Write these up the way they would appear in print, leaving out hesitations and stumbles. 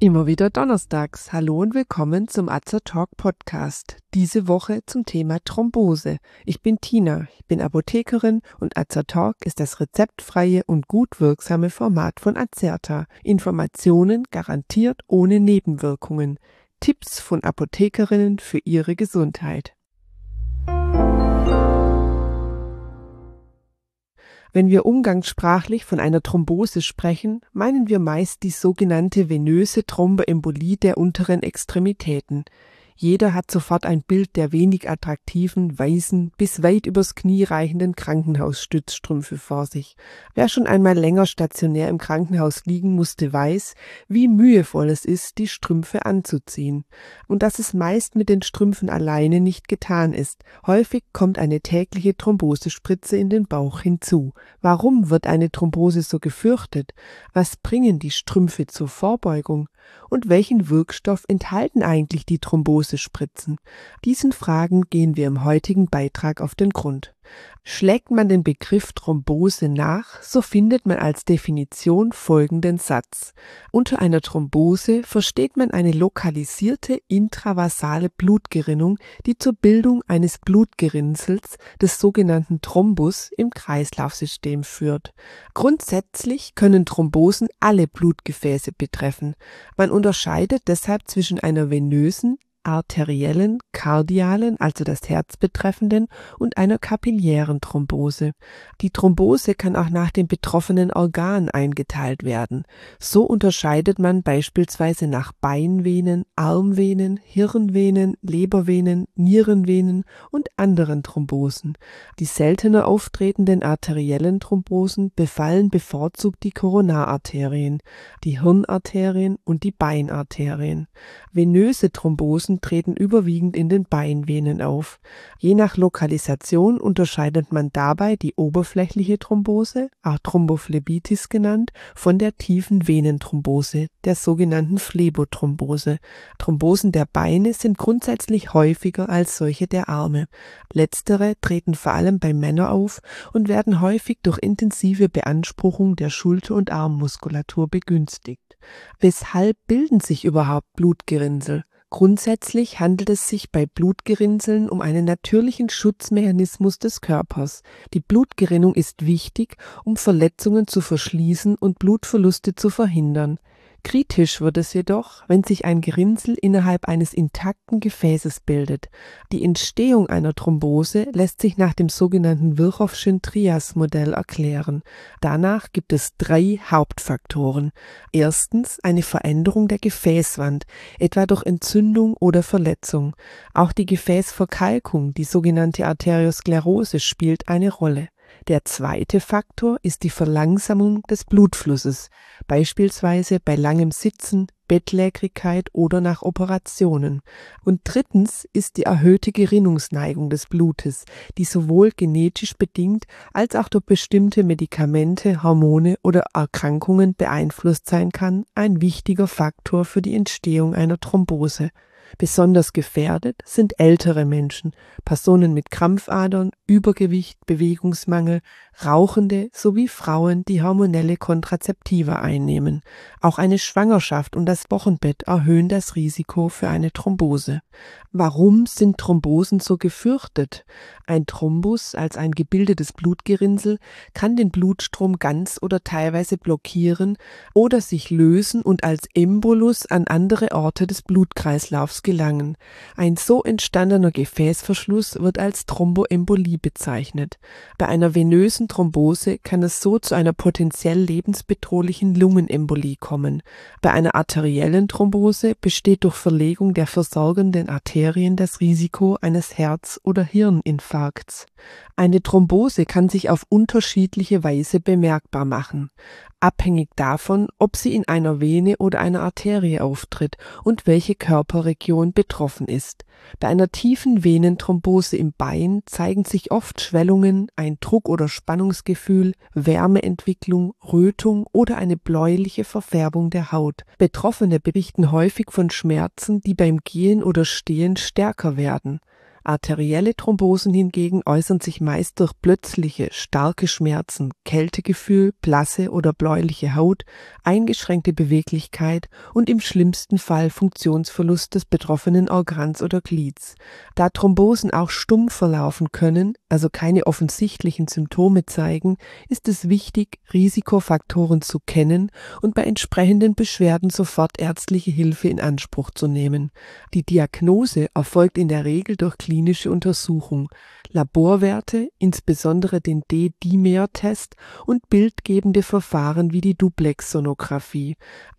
Immer wieder donnerstags. Hallo und willkommen zum Azertalk Podcast. Diese Woche zum Thema Thrombose. Ich bin Tina, ich bin Apothekerin und Azertalk ist das rezeptfreie und gut wirksame Format von Azerta. Informationen garantiert ohne Nebenwirkungen. Tipps von Apothekerinnen für ihre Gesundheit. Wenn wir umgangssprachlich von einer Thrombose sprechen, meinen wir meist die sogenannte venöse Thromboembolie der unteren Extremitäten. Jeder hat sofort ein Bild der wenig attraktiven, weißen, bis weit übers Knie reichenden Krankenhausstützstrümpfe vor sich. Wer schon einmal länger stationär im Krankenhaus liegen musste, weiß, wie mühevoll es ist, die Strümpfe anzuziehen. Und dass es meist mit den Strümpfen alleine nicht getan ist. Häufig kommt eine tägliche Thrombosespritze in den Bauch hinzu. Warum wird eine Thrombose so gefürchtet? Was bringen die Strümpfe zur Vorbeugung? Und welchen Wirkstoff enthalten eigentlich die Thrombosespritzen? Diesen Fragen gehen wir im heutigen Beitrag auf den Grund. Schlägt man den Begriff Thrombose nach, so findet man als Definition folgenden Satz. Unter einer Thrombose versteht man eine lokalisierte intravasale Blutgerinnung, die zur Bildung eines Blutgerinnsels, des sogenannten Thrombus, im Kreislaufsystem führt. Grundsätzlich können Thrombosen alle Blutgefäße betreffen. Man unterscheidet deshalb zwischen einer venösen, arteriellen, kardialen, also das Herz betreffenden, und einer kapillären Thrombose. Die Thrombose kann auch nach dem betroffenen Organ eingeteilt werden. So unterscheidet man beispielsweise nach Beinvenen, Armvenen, Hirnvenen, Lebervenen, Nierenvenen und anderen Thrombosen. Die seltener auftretenden arteriellen Thrombosen befallen bevorzugt die Koronararterien, die Hirnarterien und die Beinarterien. Venöse Thrombosen treten überwiegend in den Beinvenen auf. Je nach Lokalisation unterscheidet man dabei die oberflächliche Thrombose, auch Thrombophlebitis genannt, von der tiefen Venenthrombose, der sogenannten Phlebothrombose. Thrombosen der Beine sind grundsätzlich häufiger als solche der Arme. Letztere treten vor allem bei Männern auf und werden häufig durch intensive Beanspruchung der Schulter- und Armmuskulatur begünstigt. Weshalb bilden sich überhaupt Blutgerinnsel? Grundsätzlich handelt es sich bei Blutgerinnseln um einen natürlichen Schutzmechanismus des Körpers. Die Blutgerinnung ist wichtig, um Verletzungen zu verschließen und Blutverluste zu verhindern. Kritisch wird es jedoch, wenn sich ein Gerinnsel innerhalb eines intakten Gefäßes bildet. Die Entstehung einer Thrombose lässt sich nach dem sogenannten Virchowschen Trias-Modell erklären. Danach gibt es 3 Hauptfaktoren. Erstens eine Veränderung der Gefäßwand, etwa durch Entzündung oder Verletzung. Auch die Gefäßverkalkung, die sogenannte Arteriosklerose, spielt eine Rolle. Der zweite Faktor ist die Verlangsamung des Blutflusses, beispielsweise bei langem Sitzen, Bettlägerigkeit oder nach Operationen. Und drittens ist die erhöhte Gerinnungsneigung des Blutes, die sowohl genetisch bedingt als auch durch bestimmte Medikamente, Hormone oder Erkrankungen beeinflusst sein kann, ein wichtiger Faktor für die Entstehung einer Thrombose. Besonders gefährdet sind ältere Menschen, Personen mit Krampfadern, Übergewicht, Bewegungsmangel, Rauchende sowie Frauen, die hormonelle Kontrazeptiva einnehmen. Auch eine Schwangerschaft und das Wochenbett erhöhen das Risiko für eine Thrombose. Warum sind Thrombosen so gefürchtet? Ein Thrombus als ein gebildetes Blutgerinnsel kann den Blutstrom ganz oder teilweise blockieren oder sich lösen und als Embolus an andere Orte des Blutkreislaufs gelangen. Ein so entstandener Gefäßverschluss wird als Thromboembolie bezeichnet. Bei einer venösen Thrombose kann es so zu einer potenziell lebensbedrohlichen Lungenembolie kommen. Bei einer arteriellen Thrombose besteht durch Verlegung der versorgenden Arterien das Risiko eines Herz- oder Hirninfarkts. Eine Thrombose kann sich auf unterschiedliche Weise bemerkbar machen, abhängig davon, ob sie in einer Vene oder einer Arterie auftritt und welche Körperregion betroffen ist. Bei einer tiefen Venenthrombose im Bein zeigen sich oft Schwellungen, ein Druck- oder Spannungsgefühl, Wärmeentwicklung, Rötung oder eine bläuliche Verfärbung der Haut. Betroffene berichten häufig von Schmerzen, die beim Gehen oder Stehen stärker werden. Arterielle Thrombosen hingegen äußern sich meist durch plötzliche, starke Schmerzen, Kältegefühl, blasse oder bläuliche Haut, eingeschränkte Beweglichkeit und im schlimmsten Fall Funktionsverlust des betroffenen Organs oder Glieds. Da Thrombosen auch stumm verlaufen können, also keine offensichtlichen Symptome zeigen, ist es wichtig, Risikofaktoren zu kennen und bei entsprechenden Beschwerden sofort ärztliche Hilfe in Anspruch zu nehmen. Die Diagnose erfolgt in der Regel durch klinische Untersuchung, Laborwerte, insbesondere den D-Dimer-Test und bildgebende Verfahren wie die Duplex-Sonographie.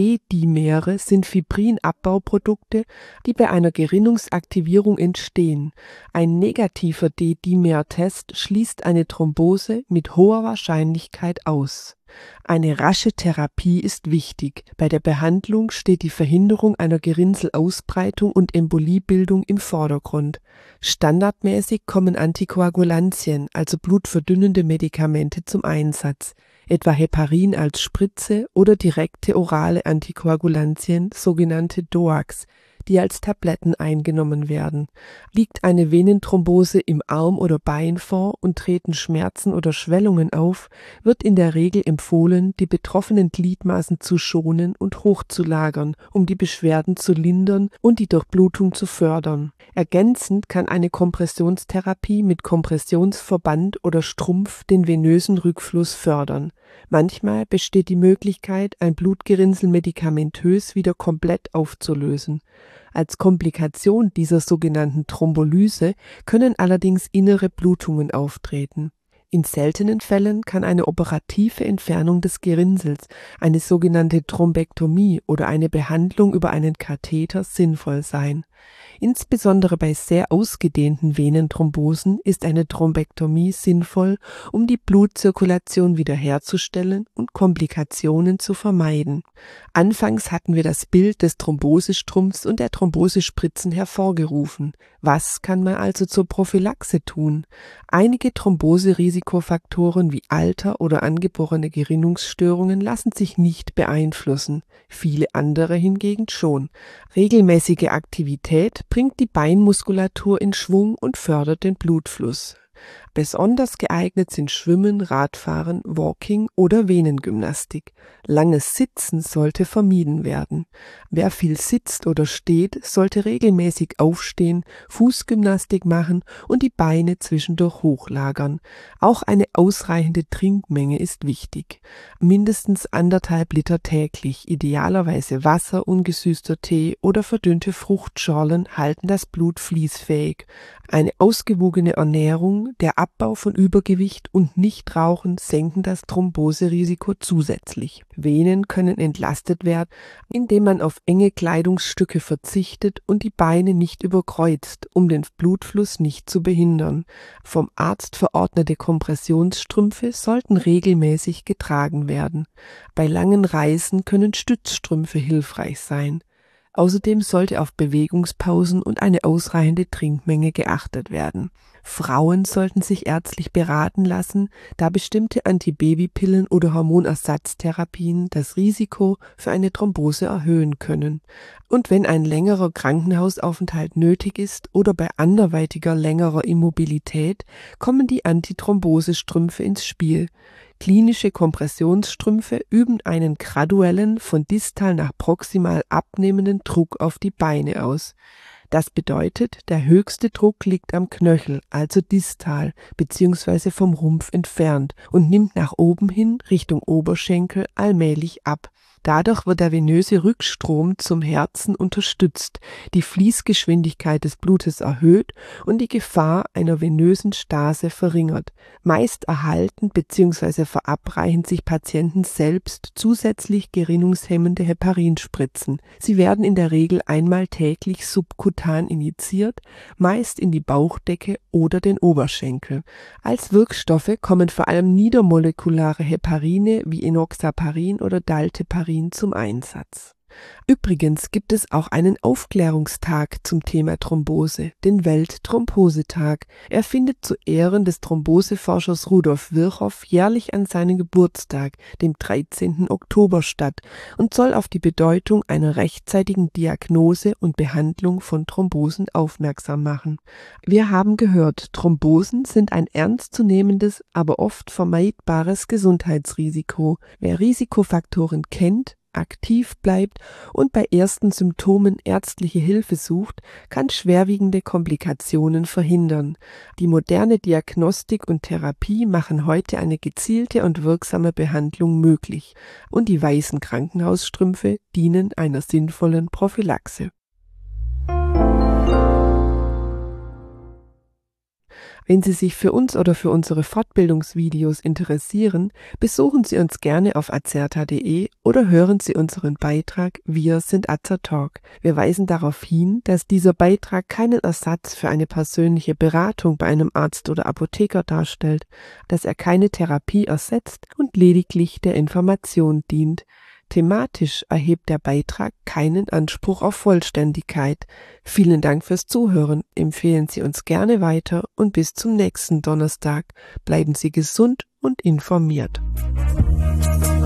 D-Dimere sind Fibrinabbauprodukte, die bei einer Gerinnungsaktivierung entstehen. Ein negativer D-Dimer-Test schließt eine Thrombose mit hoher Wahrscheinlichkeit aus. Eine rasche Therapie ist wichtig. Bei der Behandlung steht die Verhinderung einer Gerinnselausbreitung und Emboliebildung im Vordergrund. Standardmäßig kommen Antikoagulantien, also blutverdünnende Medikamente, zum Einsatz, etwa Heparin als Spritze oder direkte orale Antikoagulantien, sogenannte DOACs, die als Tabletten eingenommen werden. Liegt eine Venenthrombose im Arm oder Bein vor und treten Schmerzen oder Schwellungen auf, wird in der Regel empfohlen, die betroffenen Gliedmaßen zu schonen und hochzulagern, um die Beschwerden zu lindern und die Durchblutung zu fördern. Ergänzend kann eine Kompressionstherapie mit Kompressionsverband oder Strumpf den venösen Rückfluss fördern. Manchmal besteht die Möglichkeit, ein Blutgerinnsel medikamentös wieder komplett aufzulösen. Als Komplikation dieser sogenannten Thrombolyse können allerdings innere Blutungen auftreten. In seltenen Fällen kann eine operative Entfernung des Gerinnsels, eine sogenannte Thrombektomie oder eine Behandlung über einen Katheter sinnvoll sein. Insbesondere bei sehr ausgedehnten Venenthrombosen ist eine Thrombektomie sinnvoll, um die Blutzirkulation wiederherzustellen und Komplikationen zu vermeiden. Anfangs hatten wir das Bild des Thrombosestrumpfs und der Thrombosespritzen hervorgerufen. Was kann man also zur Prophylaxe tun? Einige Thromboserisikofaktoren wie Alter oder angeborene Gerinnungsstörungen lassen sich nicht beeinflussen, viele andere hingegen schon. Regelmäßige Aktivität bringt die Beinmuskulatur in Schwung und fördert den Blutfluss. Besonders geeignet sind Schwimmen, Radfahren, Walking oder Venengymnastik. Langes Sitzen sollte vermieden werden. Wer viel sitzt oder steht, sollte regelmäßig aufstehen, Fußgymnastik machen und die Beine zwischendurch hochlagern. Auch eine ausreichende Trinkmenge ist wichtig. Mindestens 1,5 Liter täglich, idealerweise Wasser, ungesüßter Tee oder verdünnte Fruchtschorlen halten das Blut fließfähig. Eine ausgewogene Ernährung, der Abbau von Übergewicht und Nichtrauchen senken das Thromboserisiko zusätzlich. Venen können entlastet werden, indem man auf enge Kleidungsstücke verzichtet und die Beine nicht überkreuzt, um den Blutfluss nicht zu behindern. Vom Arzt verordnete Kompressionsstrümpfe sollten regelmäßig getragen werden. Bei langen Reisen können Stützstrümpfe hilfreich sein. Außerdem sollte auf Bewegungspausen und eine ausreichende Trinkmenge geachtet werden. Frauen sollten sich ärztlich beraten lassen, da bestimmte Antibabypillen oder Hormonersatztherapien das Risiko für eine Thrombose erhöhen können. Und wenn ein längerer Krankenhausaufenthalt nötig ist oder bei anderweitiger längerer Immobilität, kommen die Antithrombosestrümpfe ins Spiel. Klinische Kompressionsstrümpfe üben einen graduellen, von distal nach proximal abnehmenden Druck auf die Beine aus. Das bedeutet, der höchste Druck liegt am Knöchel, also distal bzw. vom Rumpf entfernt und nimmt nach oben hin Richtung Oberschenkel allmählich ab. Dadurch wird der venöse Rückstrom zum Herzen unterstützt, die Fließgeschwindigkeit des Blutes erhöht und die Gefahr einer venösen Stase verringert. Meist erhalten bzw. verabreichen sich Patienten selbst zusätzlich gerinnungshemmende Heparinspritzen. Sie werden in der Regel einmal täglich subkutan injiziert, meist in die Bauchdecke oder den Oberschenkel. Als Wirkstoffe kommen vor allem niedermolekulare Heparine wie Enoxaparin oder Dalteparin zum Einsatz. Übrigens gibt es auch einen Aufklärungstag zum Thema Thrombose, den Weltthrombosetag. Er findet zu Ehren des Thromboseforschers Rudolf Virchow jährlich an seinem Geburtstag, dem 13. Oktober, statt und soll auf die Bedeutung einer rechtzeitigen Diagnose und Behandlung von Thrombosen aufmerksam machen. Wir haben gehört, Thrombosen sind ein ernstzunehmendes, aber oft vermeidbares Gesundheitsrisiko. Wer Risikofaktoren kennt, aktiv bleibt und bei ersten Symptomen ärztliche Hilfe sucht, kann schwerwiegende Komplikationen verhindern. Die moderne Diagnostik und Therapie machen heute eine gezielte und wirksame Behandlung möglich, und die weißen Krankenhausstrümpfe dienen einer sinnvollen Prophylaxe. Wenn Sie sich für uns oder für unsere Fortbildungsvideos interessieren, besuchen Sie uns gerne auf azerta.de oder hören Sie unseren Beitrag Wir sind Azertalk. Wir weisen darauf hin, dass dieser Beitrag keinen Ersatz für eine persönliche Beratung bei einem Arzt oder Apotheker darstellt, dass er keine Therapie ersetzt und lediglich der Information dient. Thematisch erhebt der Beitrag keinen Anspruch auf Vollständigkeit. Vielen Dank fürs Zuhören, empfehlen Sie uns gerne weiter und bis zum nächsten Donnerstag. Bleiben Sie gesund und informiert.